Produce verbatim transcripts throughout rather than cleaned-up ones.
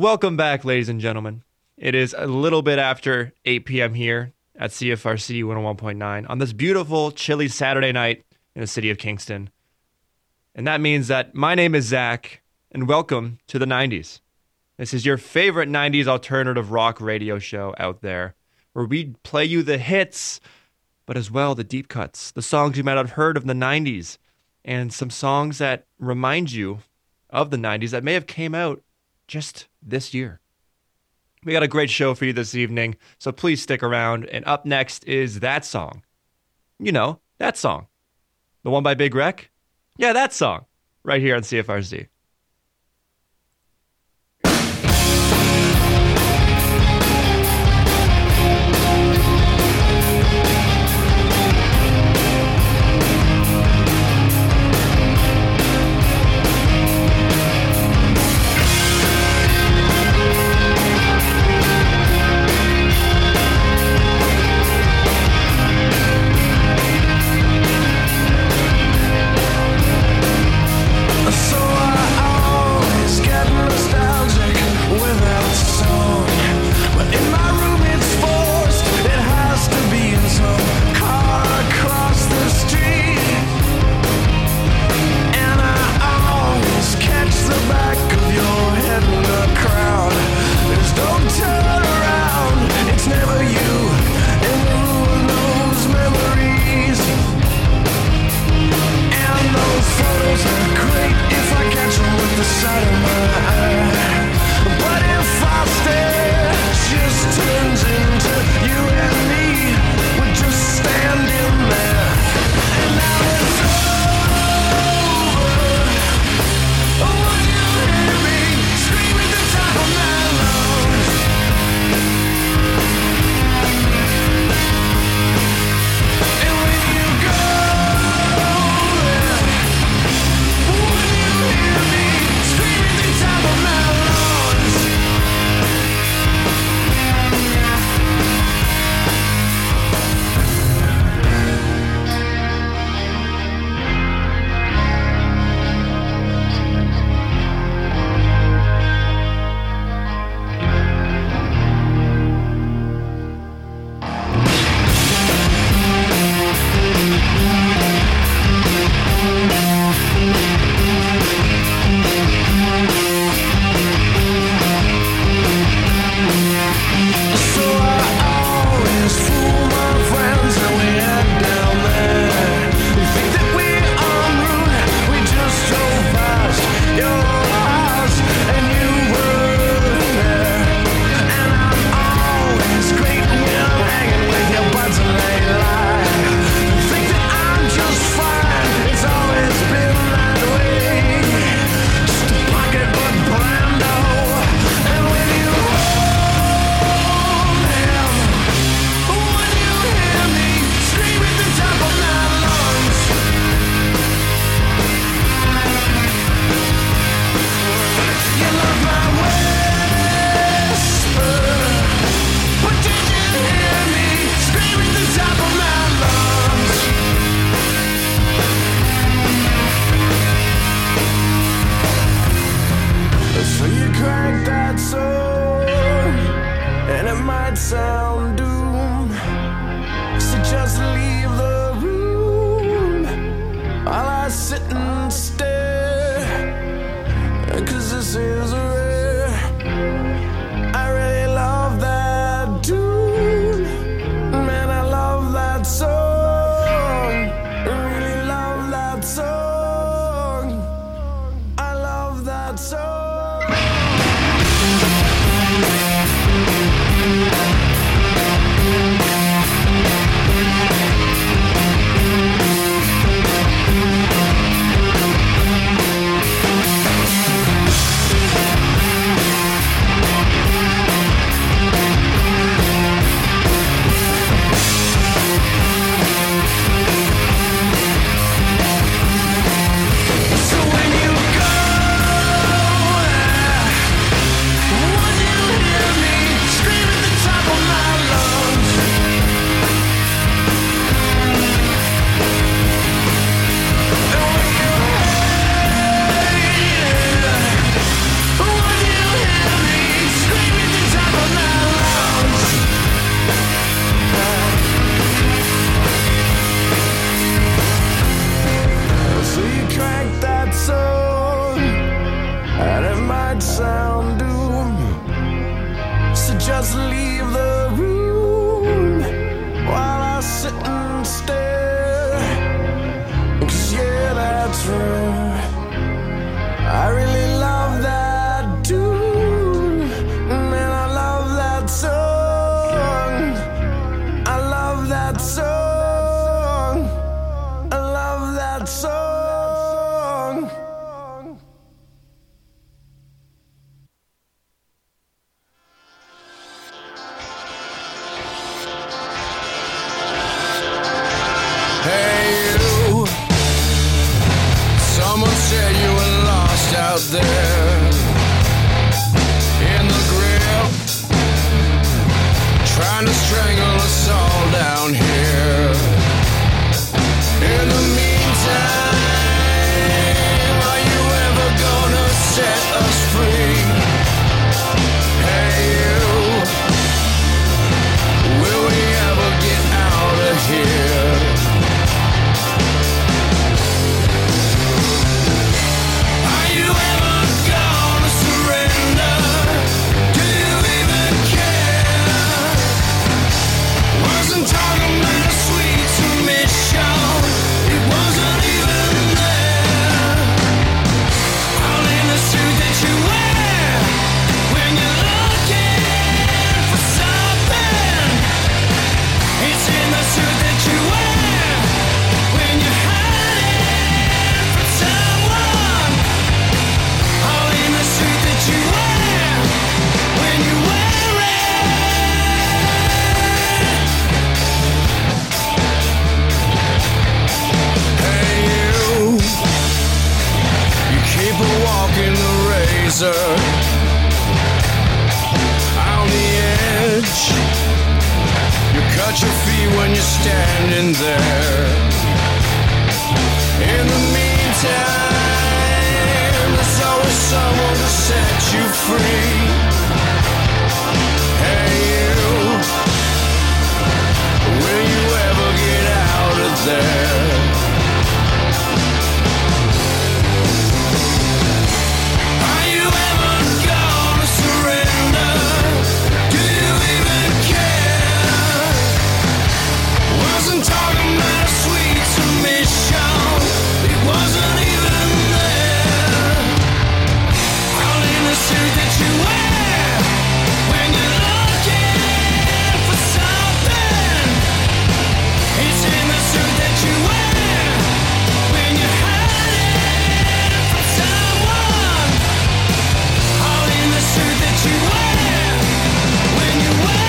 Welcome back, ladies and gentlemen. It is a little bit after eight p.m. here at C F R C one oh one point nine on this beautiful, chilly Saturday night in the city of Kingston. And that means that my name is Zach, and welcome to the nineties. This is your favorite nineties alternative rock radio show out there, where we play you the hits, but as well the deep cuts, the songs you might have heard of in the nineties, and some songs that remind you of the nineties that may have came out just this year. We got a great show for you this evening, so please stick around. And up next is that song. You know, that song. The one by Big Wreck? Yeah, that song. Right here on C F R Z. So I razor. I really love that dude. Man, I love that song. I love that song. I love that song. Hey you, someone said you were lost out there in the grip, trying to strangle us all down here. In the meantime, are you ever gonna set us free? Hey you, will we ever get out of here? Are you ever gonna surrender? Do you even care? Wasn't talking about a sweet submission. It wasn't even there. All in the suit that you wear when you're looking for something. It's in the suit that you wear when you're hiding from someone. All in the suit that you wear when you wear it. Hey you, you keep a walking the razor on the edge. You cut your feet when you're standing there. In the meantime, there's always someone to set you free. Hey you, will you ever get out of there? Are you ever gonna surrender? Do you even care? Wasn't talking about a sweet submission. It wasn't even there. All in the suit that you wear when you're looking for something. It's in the suit that you wear when you're hiding from someone. All in the suit that you wear when you wear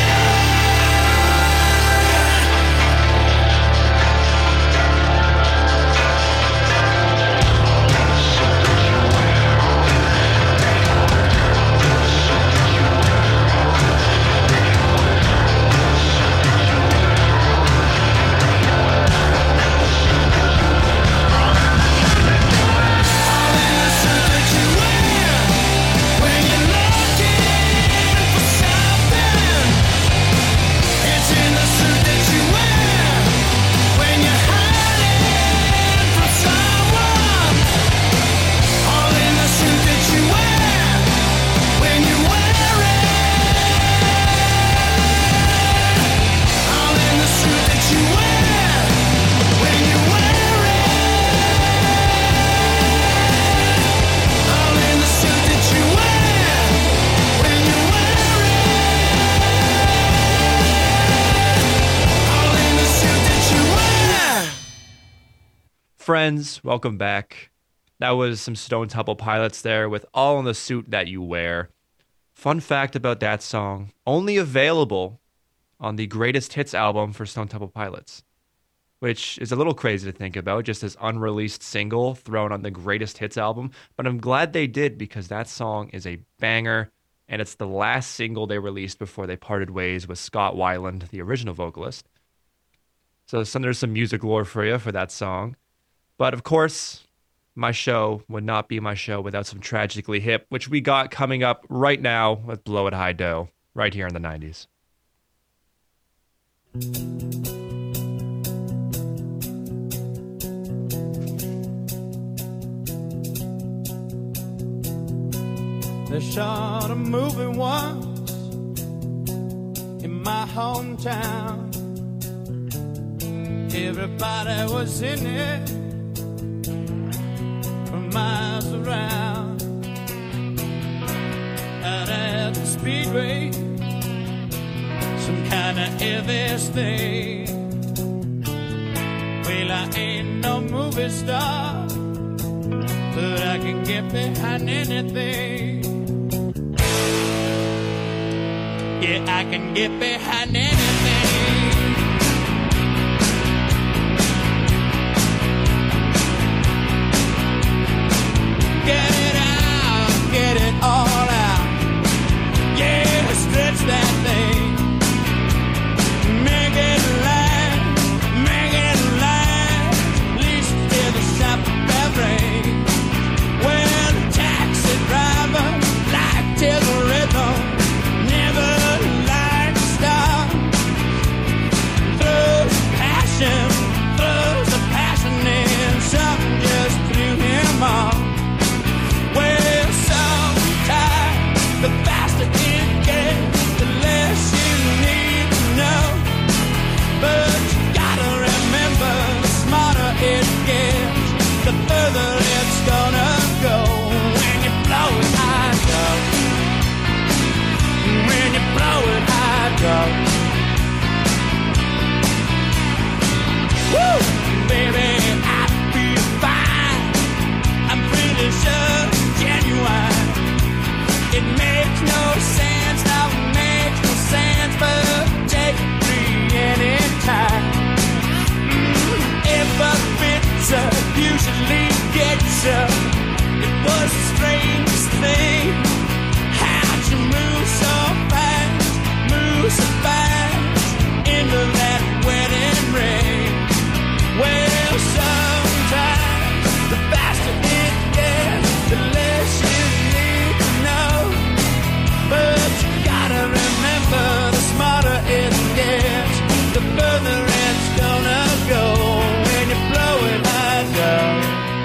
Friends, welcome back. That was some Stone Temple Pilots there with All in the Suit That You Wear. Fun fact about that song, only available on the Greatest Hits album for Stone Temple Pilots, which is a little crazy to think about, just this unreleased single thrown on the Greatest Hits album. But I'm glad they did, because that song is a banger, and it's the last single they released before they parted ways with Scott Weiland, the original vocalist. So some, there's some music lore for you for that song. But of course, my show would not be my show without some Tragically Hip, which we got coming up right now with Blow It High Dough, right here in the nineties. They shot a movie once in my hometown. Everybody was in it. miles around. Out at the speedway, some kind of Elvis thing. Well, I ain't no movie star, but I can get behind anything. Yeah, I can get behind anything. Get it out, get it all out. Yeah, stretch that thing. Make it last, make it last. At least till the shop bell rings. Well, the taxi driver like till the rhythm. Never like to stop. Throws passion, throws the passion in. Something just threw him off. Well, sometimes the faster it gets, the less you need to know. But you gotta remember, the smarter it gets, the further it's gonna go. When you blow it high, go. When you blow it high, go. Woo! Baby, I feel fine. I'm pretty sure genuine. It makes no sense, now it makes no sense, but take it free anytime. Mm, if a pizza usually gets you, it was the strangest thing. How'd you move so fast, move so fast, into that wedding ring? Well, sometimes the faster it gets, the less you need to know. But you gotta remember, the smarter it gets, the further it's gonna go. When you blow it high down,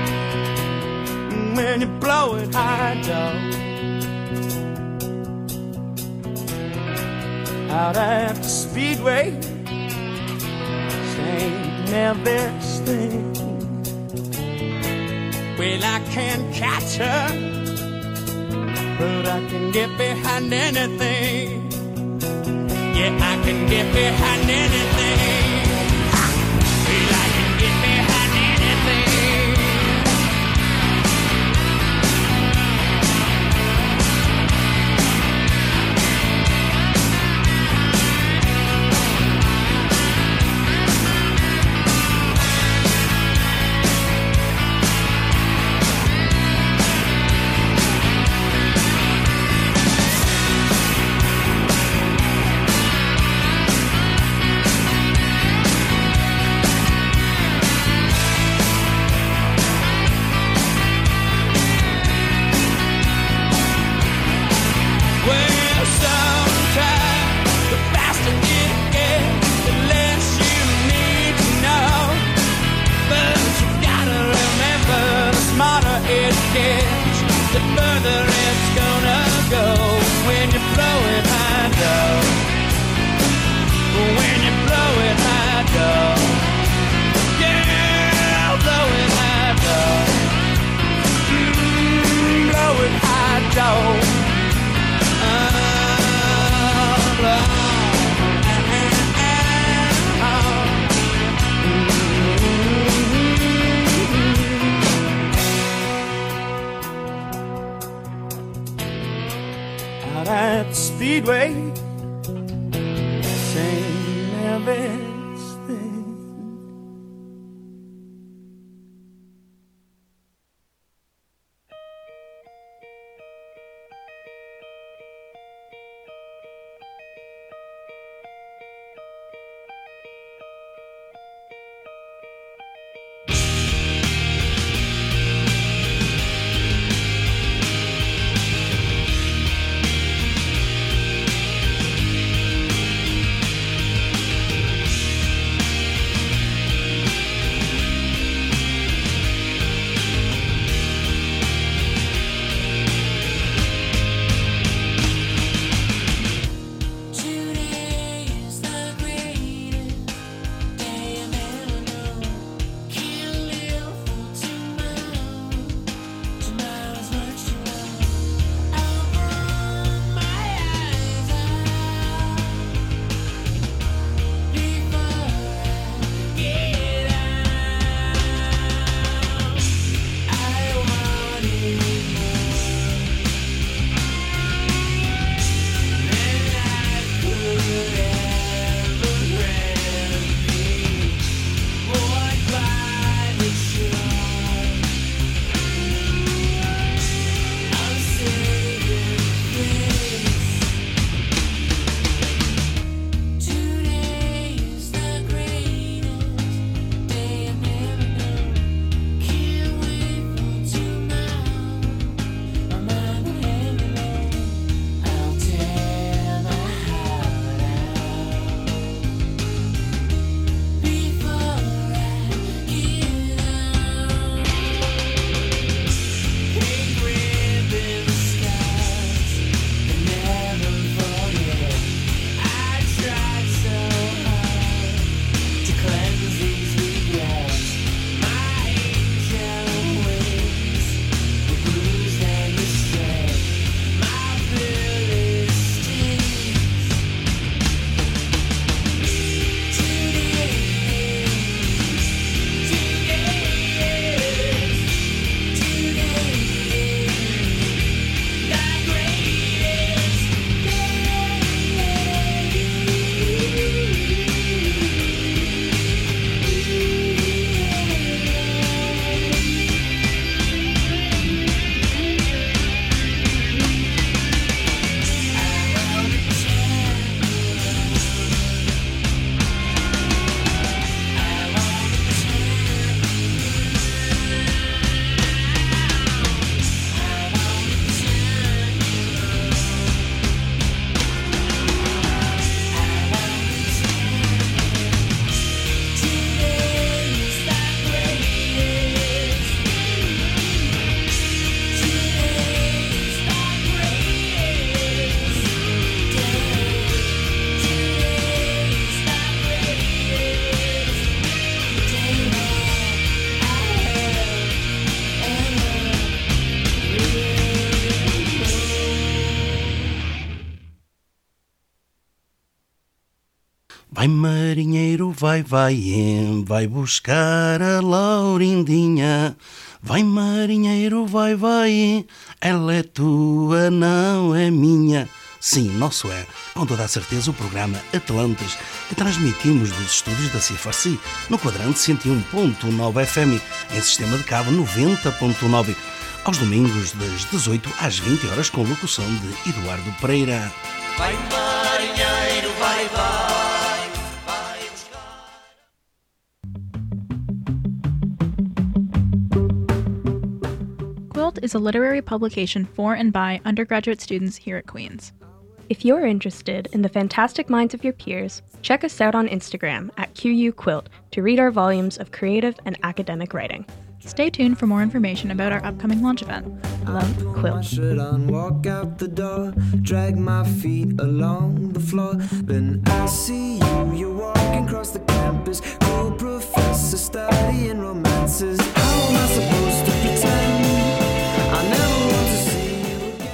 when you blow it high down. Out at the speedway, saying Elvis thing. Well, I can't catch her, but I can get behind anything. Yeah, I can get behind anything. Ha! Well, I can get behind anything. The further it's gonna go. When you blow it high down, when you blow it high down, yeah, blow it high down, mm, blow it high down, uh, blow. At the speedway, saying Elvis thing. Vai marinheiro, vai, vai, em, vai buscar a Laurindinha. Vai marinheiro, vai, vai, em, ela é tua, não é minha. Sim, nosso é, com toda a certeza, o programa Atlantes, que transmitimos dos estúdios da C F R C, no quadrante cento e um ponto nove F M, em sistema de cabo noventa ponto nove, aos domingos das dezoito às vinte horas, com locução de Eduardo Pereira. Vai marinheiro, vai, vai, vai buscar. Quilt is a literary publication for and by undergraduate students here at Queen's. If you're interested in the fantastic minds of your peers, check us out on Instagram at Q U Quilt to read our volumes of creative and academic writing. Stay tuned for more information about our upcoming launch event. Love, Quilt. My shirt on, walk out the door, drag my feet along the floor. Then I see you, you're walking across the campus, cool professor studying romances. How am I supposed to pretend I never want to see you again?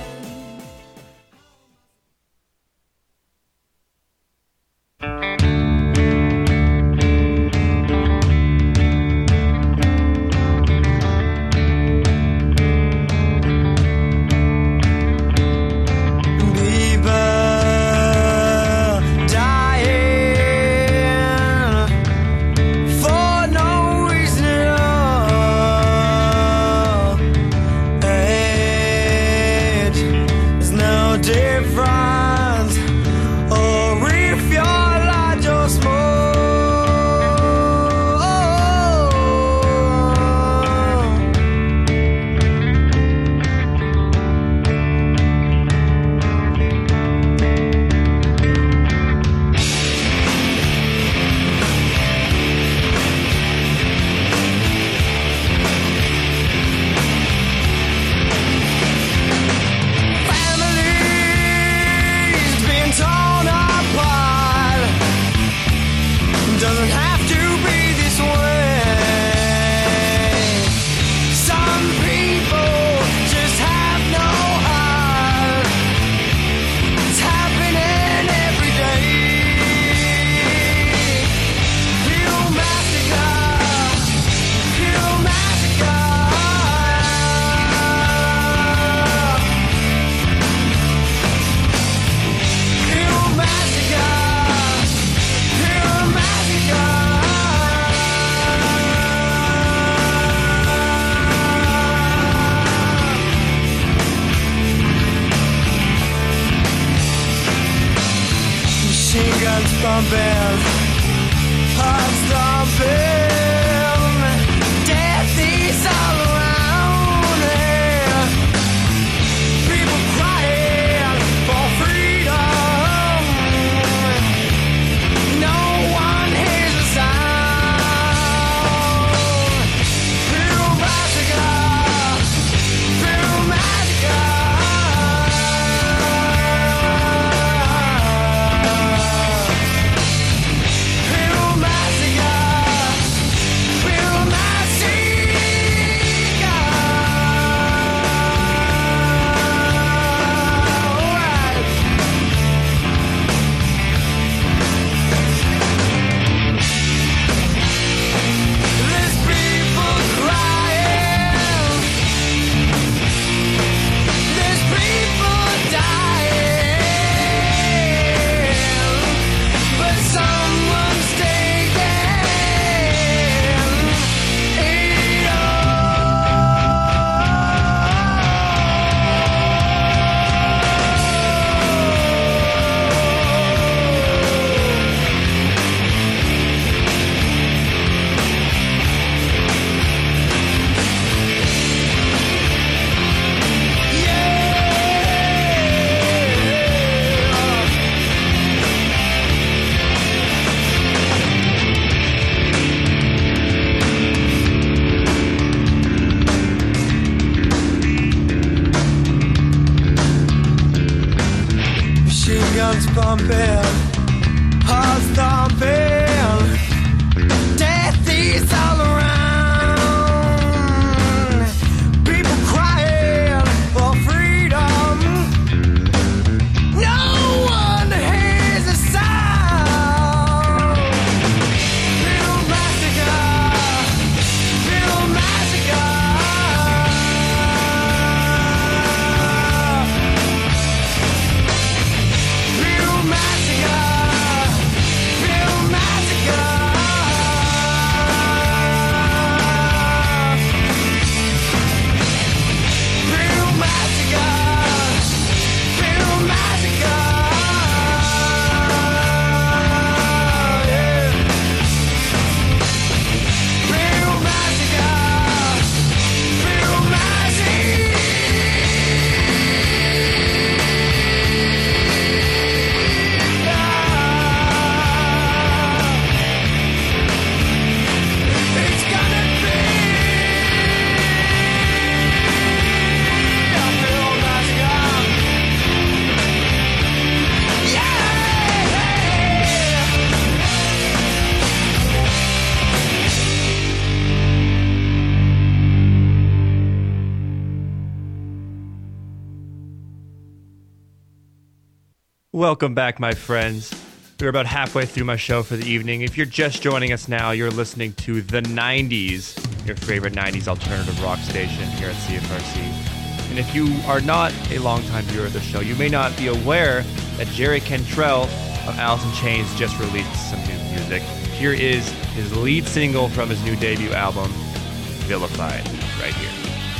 Welcome back, my friends. We're about halfway through my show for the evening. If you're just joining us now, you're listening to The nineties, your favorite nineties alternative rock station here at C F R C. And if you are not a longtime viewer of the show, you may not be aware that Jerry Cantrell of Alice in Chains just released some new music. Here is his lead single from his new debut album, Vilified, right here.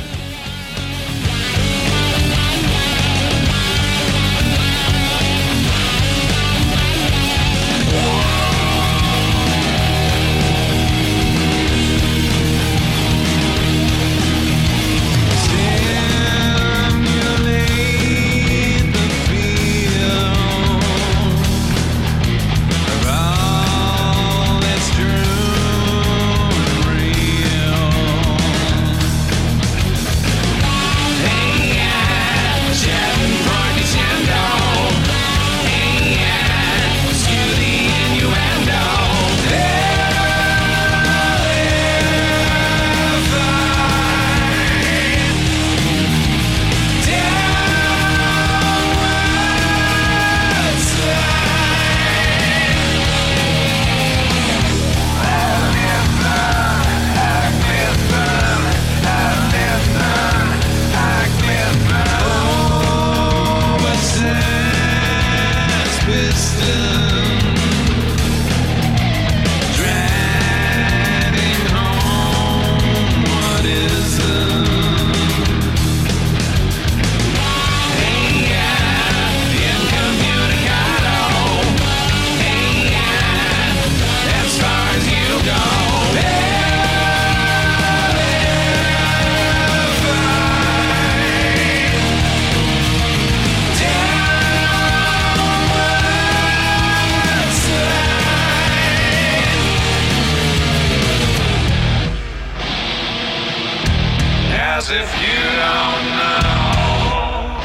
As if you don't know,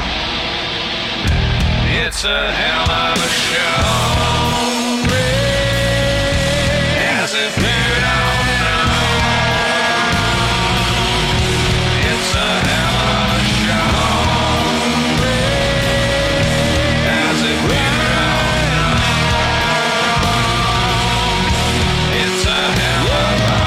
it's a hell of a show. As if you don't know, it's a hell of a show. As if you don't know, it's a hell of a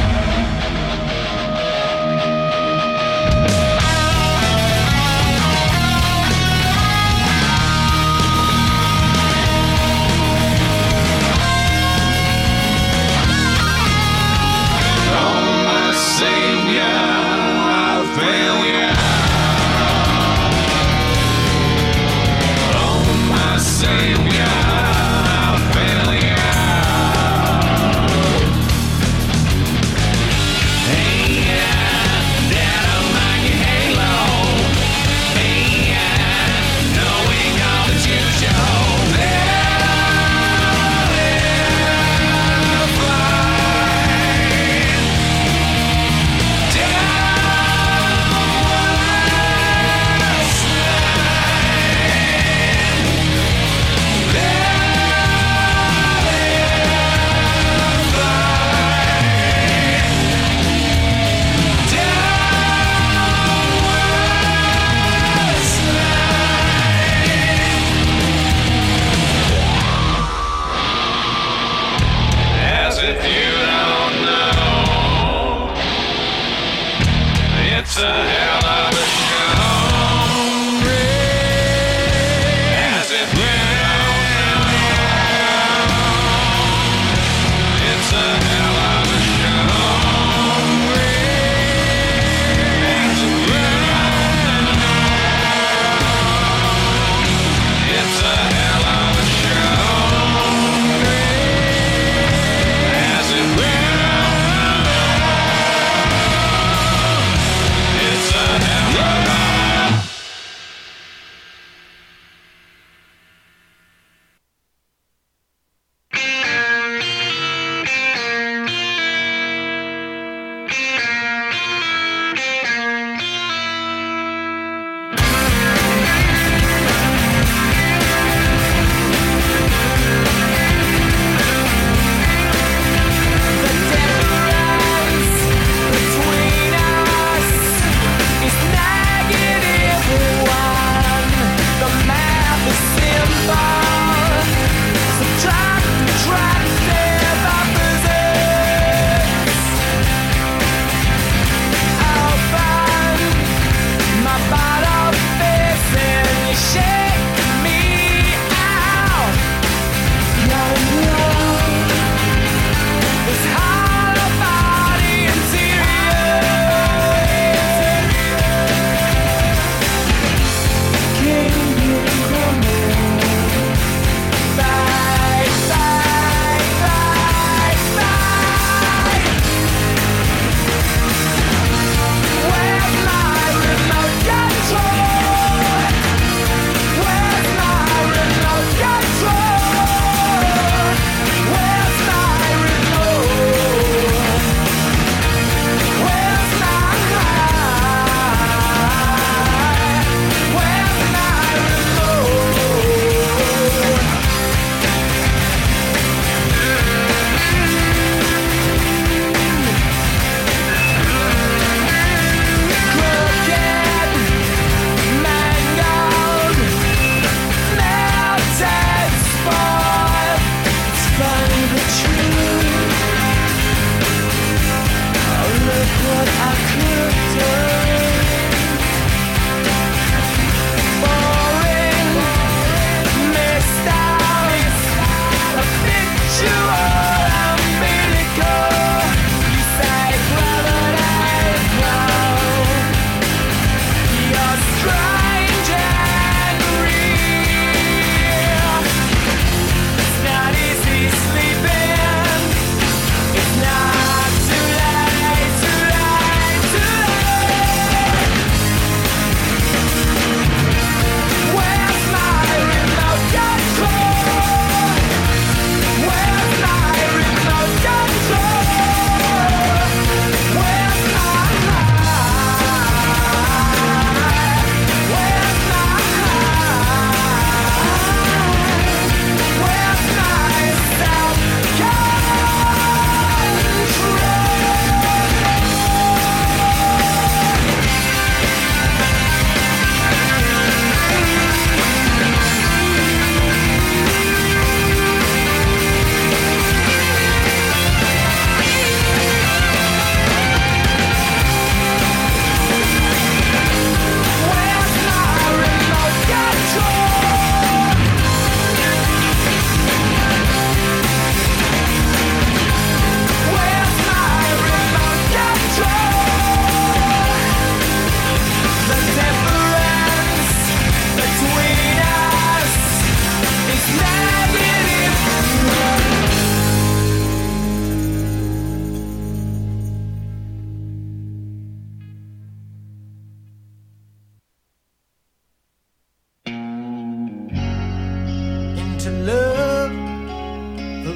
It's a hell of a show. As if you don't know, it's a hell of a show. As if you don't know, it's a hell of a show. As if you don't know, it's a hell of a show.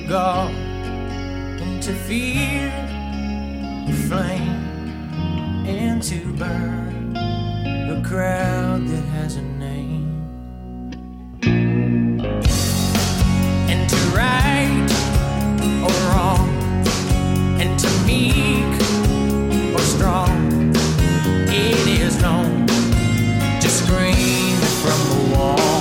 God and to fear the flame and to burn a crowd that has a name and to right or wrong and to meek or strong. It is known to scream from the wall.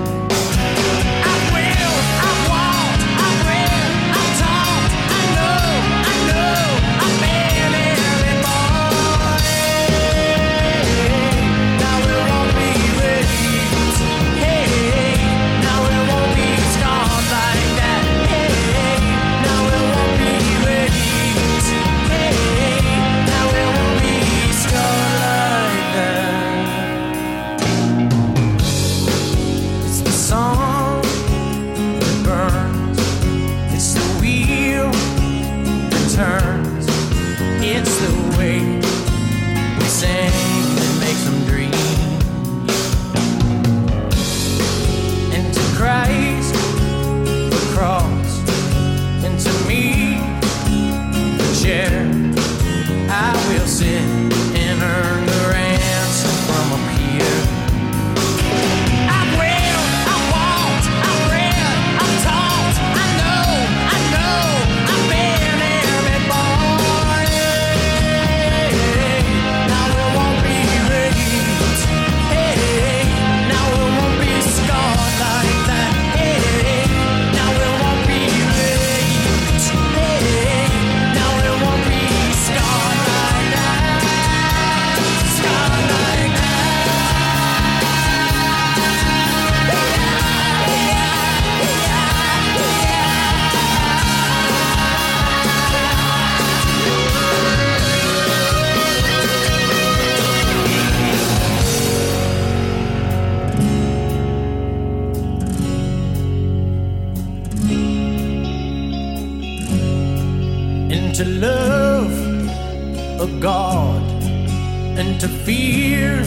To love a God and to fear a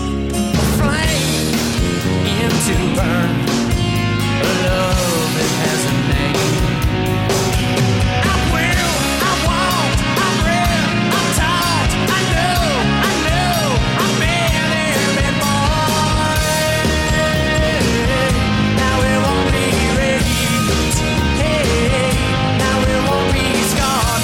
flame and to burn a love that has a name. I will, I won't, I'm real, I'm taught, I know, I know, I've been every boy. Now it won't be right, hey, now it won't be scarred.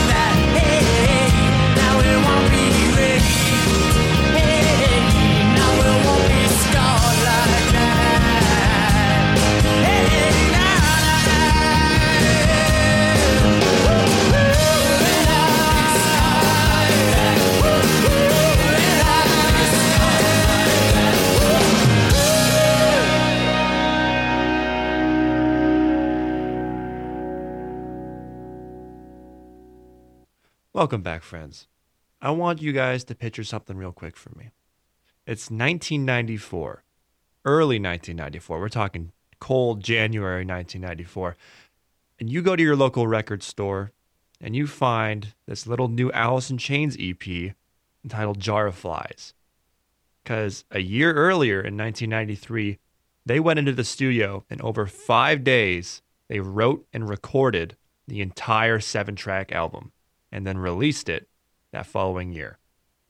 Welcome back, friends. I want you guys to picture something real quick for me. It's nineteen ninety-four, early nineteen ninety-four. We're talking cold January nineteen ninety-four. And you go to your local record store and you find this little new Alice in Chains E P entitled Jar of Flies. Because a year earlier in nineteen ninety-three, they went into the studio and over five days, they wrote and recorded the entire seven-track album and then released it that following year.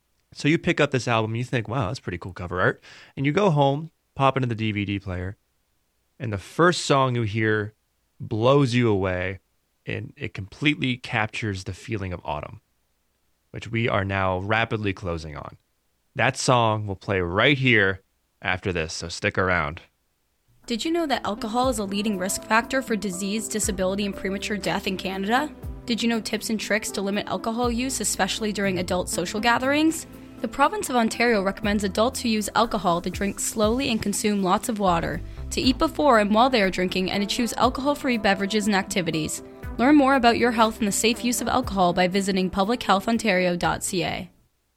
So you pick up this album, you think, wow, that's pretty cool cover art. And you go home, pop into the D V D player, and the first song you hear blows you away, and it completely captures the feeling of autumn, which we are now rapidly closing on. That song will play right here after this, so stick around. Did you know that alcohol is a leading risk factor for disease, disability, and premature death in Canada? Did you know tips and tricks to limit alcohol use, especially during adult social gatherings? The province of Ontario recommends adults who use alcohol to drink slowly and consume lots of water, to eat before and while they are drinking, and to choose alcohol-free beverages and activities. Learn more about your health and the safe use of alcohol by visiting public health ontario dot c a.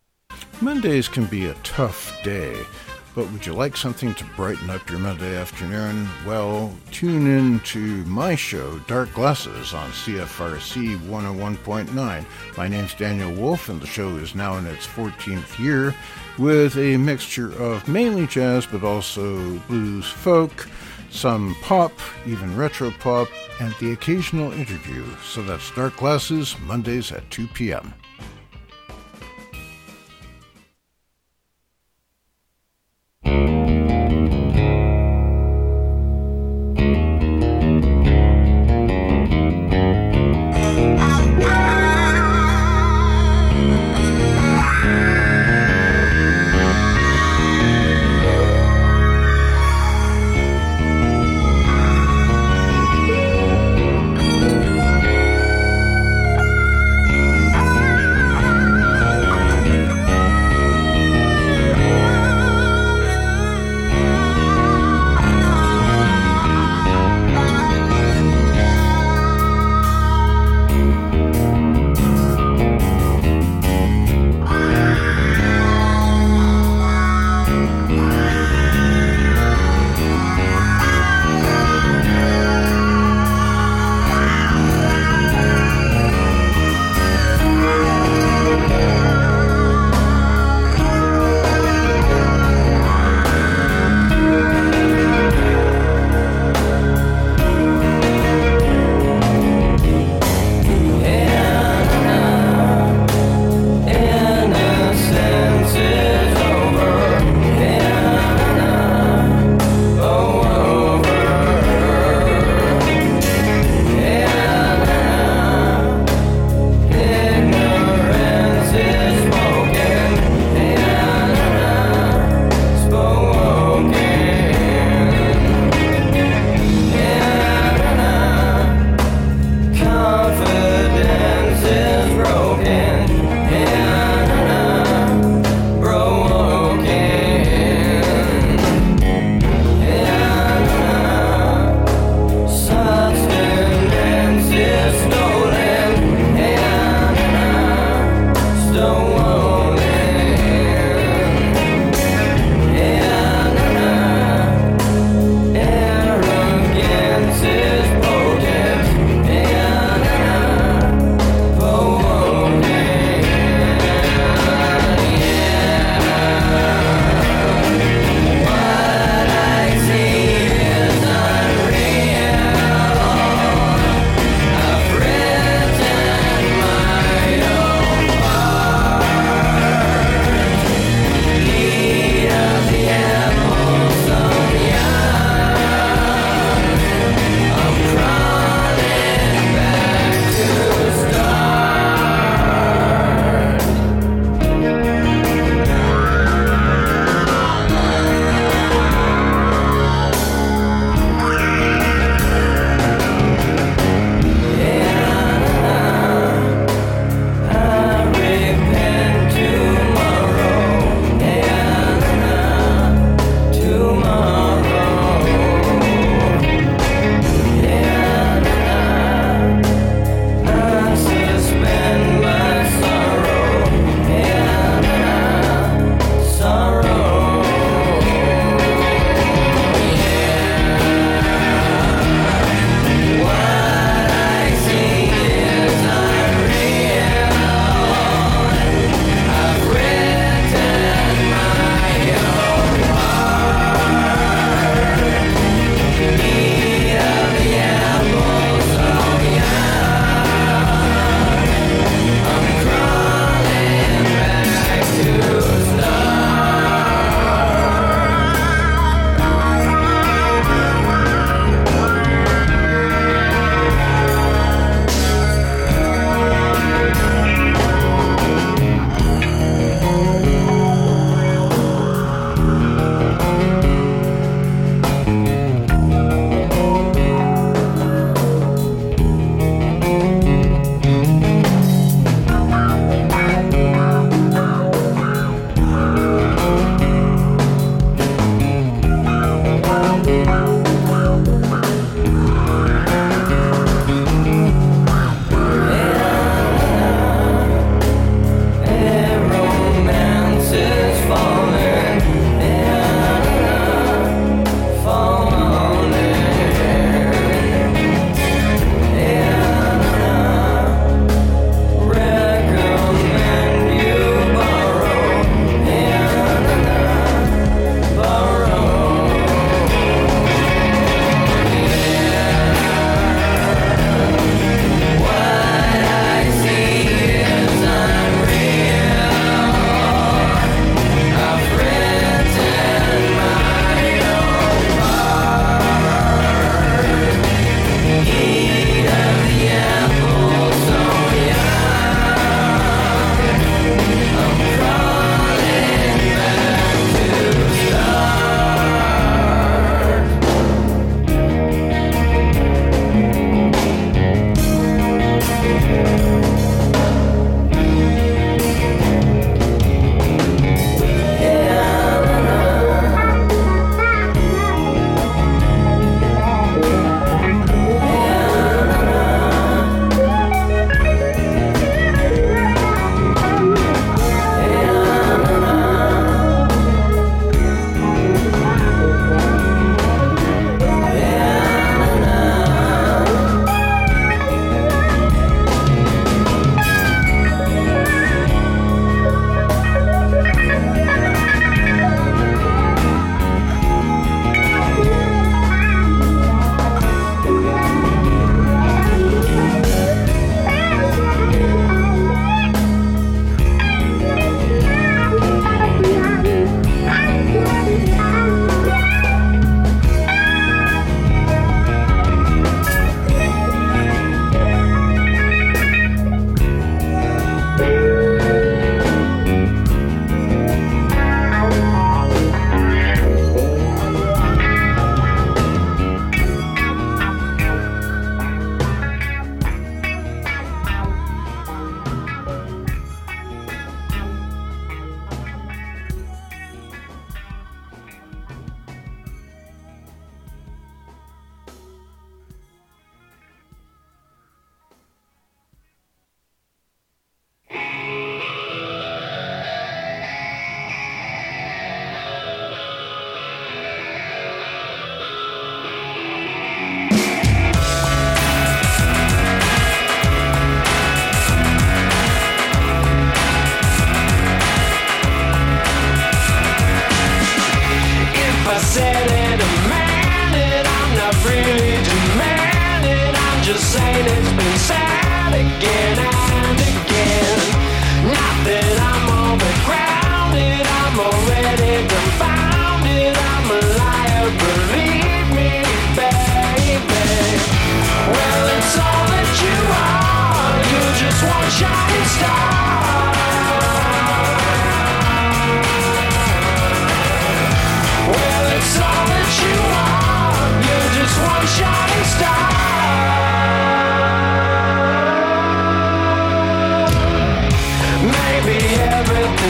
Mondays can be a tough day, but would you like something to brighten up your Monday afternoon? Well, tune in to my show, Dark Glasses, on C F R C one oh one point nine. My name's Daniel Wolf, and the show is now in its fourteenth year, with a mixture of mainly jazz, but also blues, folk, some pop, even retro pop, and the occasional interview. So that's Dark Glasses, Mondays at two p.m. Thank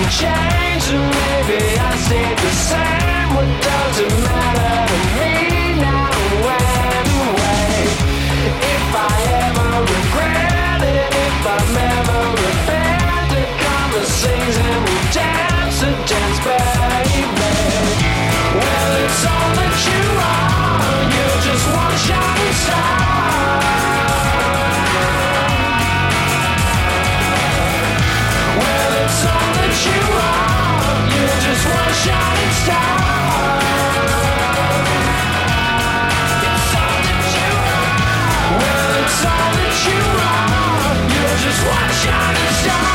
changed, or maybe I stayed the same. What does it matter to me now anyway? If I ever regret it, if I'm ever repented, come and sing and we'll dance a dance, baby. Well, it's all that you are, you're just one shining star. Well, it's all that you are, you're just one shining star. It's all that you are. Well, it's all that you are, you're just one shining star.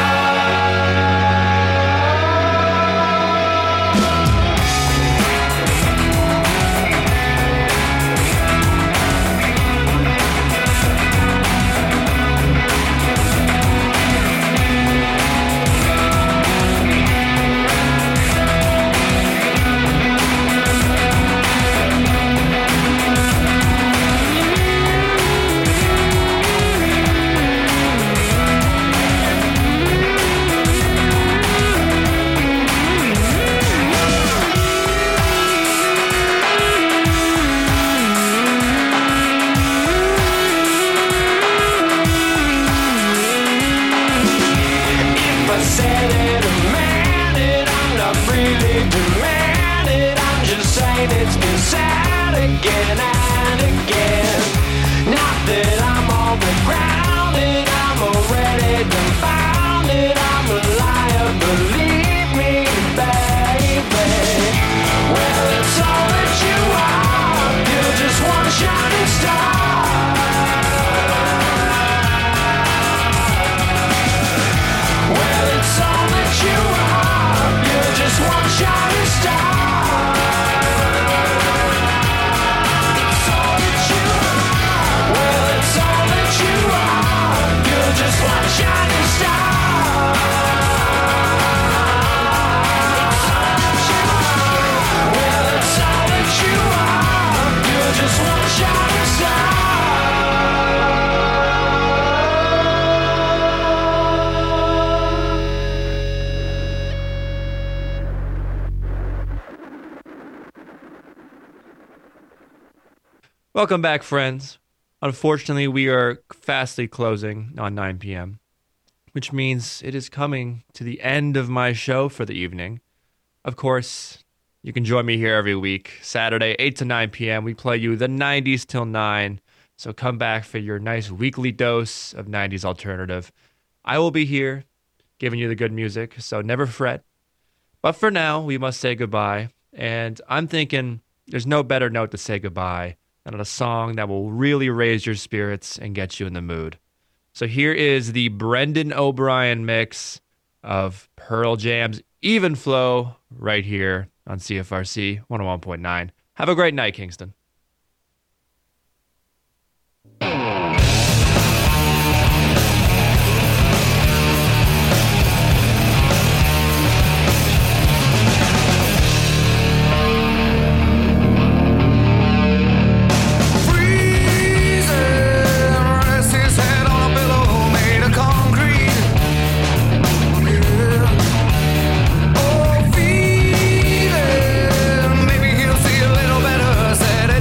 It's been said again and again. Not that I'm all but grounded, I'm already confounded. I'm a liar, believe me, baby. Well, it's all that you are, you're just one shining star. Well, it's all that you are, you're just one shining star. Just one shining star. Well, it's all that you are. You're just one shining star. Welcome back, friends. Unfortunately, we are fastly closing on nine p.m., which means it is coming to the end of my show for the evening. Of course, you can join me here every week, Saturday, eight to nine p.m. We play you the nineties till nine, so come back for your nice weekly dose of nineties alternative. I will be here giving you the good music, so never fret. But for now, we must say goodbye, and I'm thinking there's no better note to say goodbye and a song that will really raise your spirits and get you in the mood. So here is the Brendan O'Brien mix of Pearl Jam's Even Flow right here on C F R C one oh one point nine. Have a great night, Kingston. Maybe he'll see a little better, said it.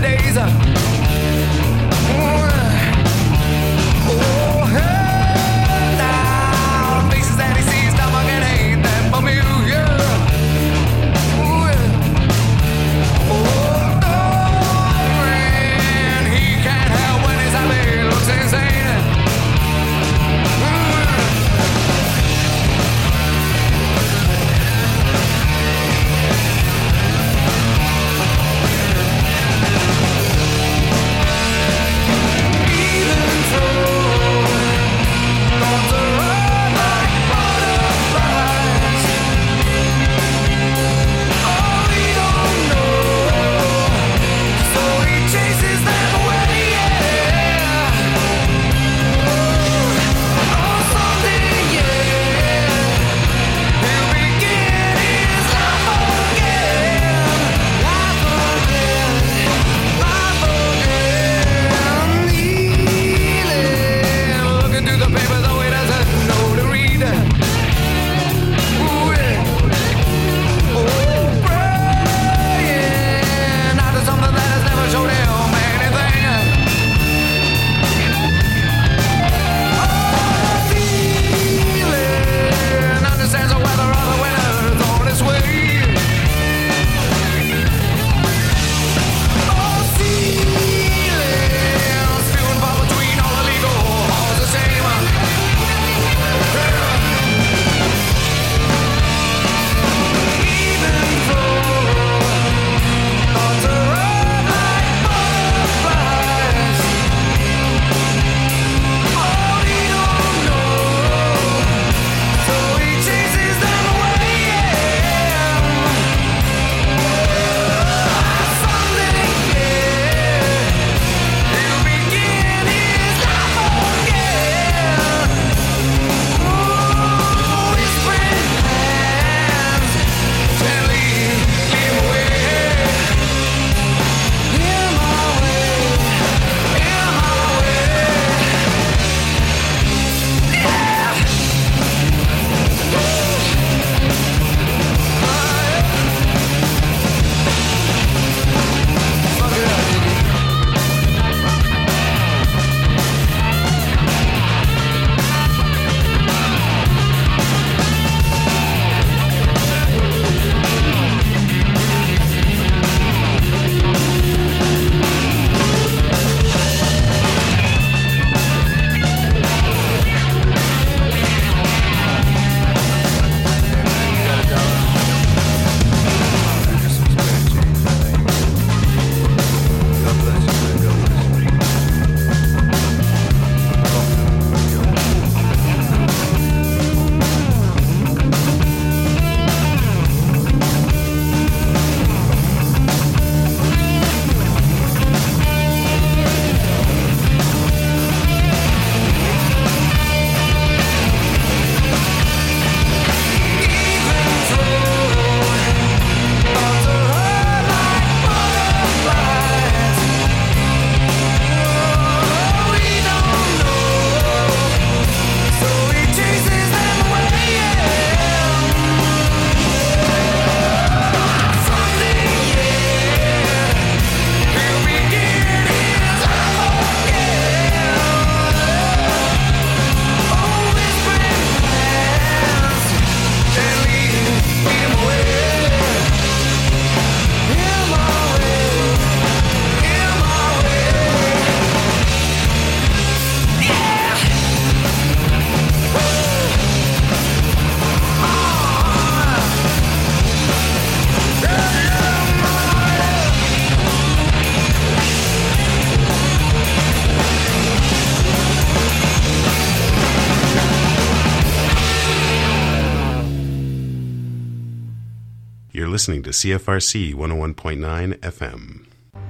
You're listening to C F R C one oh one point nine F M.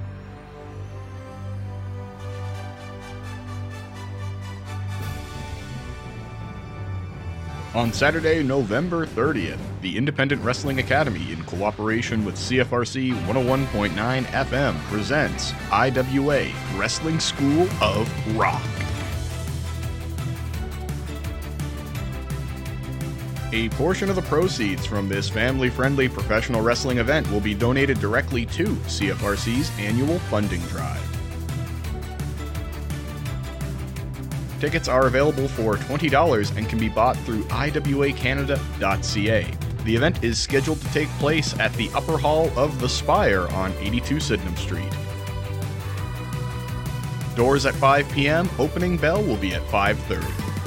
On Saturday, November thirtieth, the Independent Wrestling Academy, in cooperation with C F R C one oh one point nine F M, presents I W A Wrestling School of Rock. A portion of the proceeds from this family-friendly professional wrestling event will be donated directly to C F R C's annual funding drive. Tickets are available for twenty dollars and can be bought through I W A Canada dot C A. The event is scheduled to take place at the Upper Hall of the Spire on eighty-two Sydenham Street. Doors at five p.m., opening bell will be at five thirty.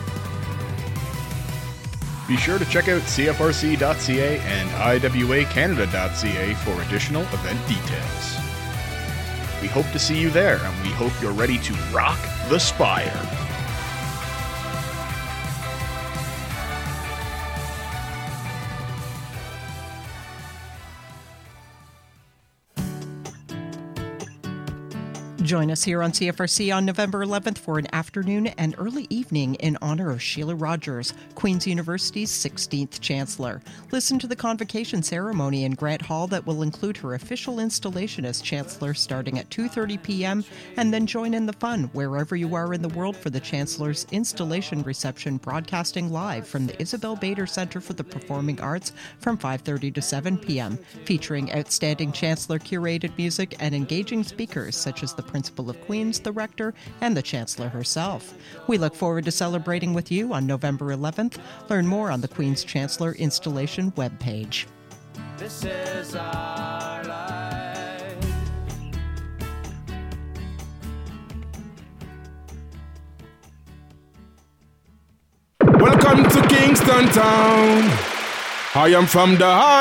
Be sure to check out C F R C dot C A and I W A Canada dot C A for additional event details. We hope to see you there, and we hope you're ready to rock the Spire. Join us here on C F R C on November eleventh for an afternoon and early evening in honor of Sheila Rogers, Queen's University's sixteenth Chancellor. Listen to the convocation ceremony in Grant Hall that will include her official installation as Chancellor starting at two thirty p.m. and then join in the fun wherever you are in the world for the Chancellor's installation reception, broadcasting live from the Isabel Bader Center for the Performing Arts from five thirty to seven p.m., featuring outstanding Chancellor-curated music and engaging speakers such as the Principal of Queens, the Rector, and the Chancellor herself. We look forward to celebrating with you on November eleventh. Learn more on the Queen's Chancellor installation webpage. This is our life. Welcome to Kingston Town. I am from the heart.